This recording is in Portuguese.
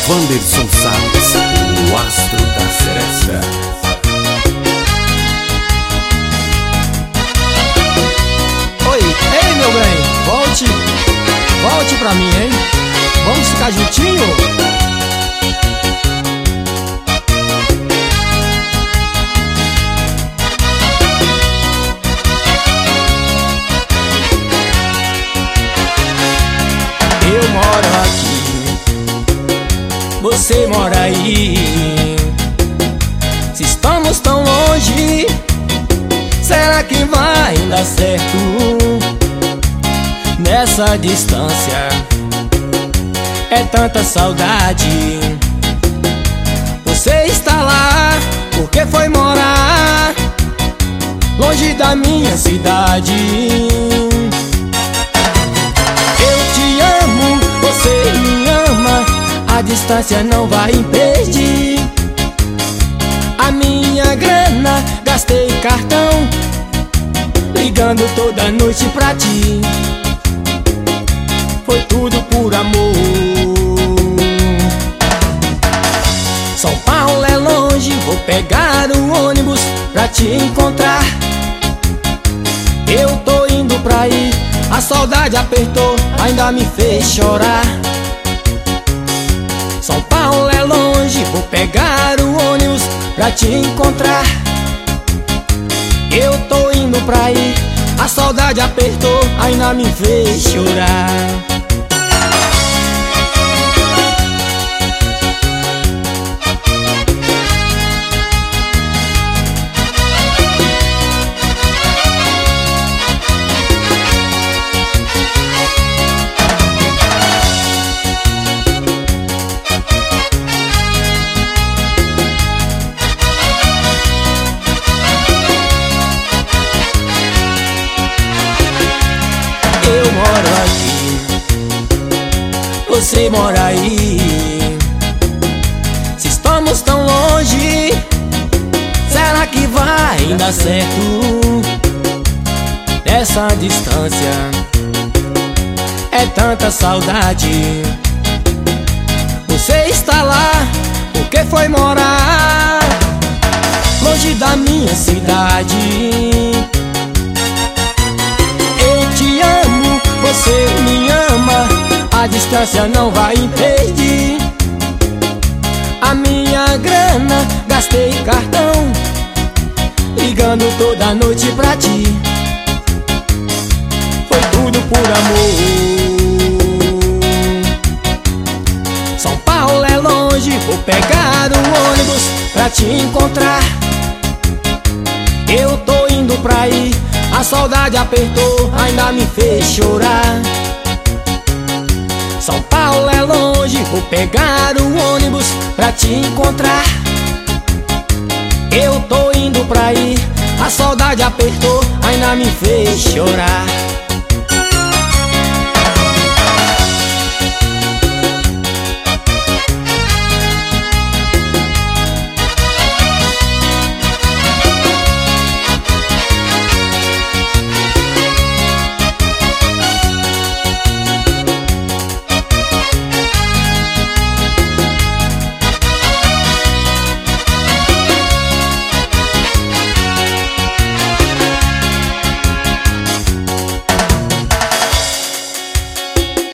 Wanderson Salles, o astro da seresta. Oi, ei meu bem, volte pra mim, hein? Vamos ficar juntinho? Eu moro aqui, você mora aí. Se estamos tão longe, será que vai dar certo nessa distância? É tanta saudade. Você está lá porque foi morar longe da minha cidade. Eu te amo, você me ama, a distância não vai impedir. A minha grana gastei cartão, ligando toda noite pra ti. Foi tudo por amor. São Paulo é longe, vou pegar o ônibus pra te encontrar. Eu tô indo pra aí, a saudade apertou, ainda me fez chorar. São Paulo é longe, vou pegar o ônibus pra te encontrar. Eu tô indo pra aí, a saudade apertou, ainda me fez chorar. Eu moro aqui, você mora aí. Se estamos tão longe, será que vai dar certo nessa distância? É tanta saudade. Você está lá porque foi morar longe da minha cidade. Você me ama, a distância não vai impedir. A minha grana gastei cartão, ligando toda noite pra ti. Foi tudo por amor. São Paulo é longe, vou pegar o ônibus pra te encontrar. Eu tô indo pra aí, a saudade apertou, ainda me fez chorar. São Paulo é longe, vou pegar o ônibus pra te encontrar. Eu tô indo pra aí, a saudade apertou, ainda me fez chorar.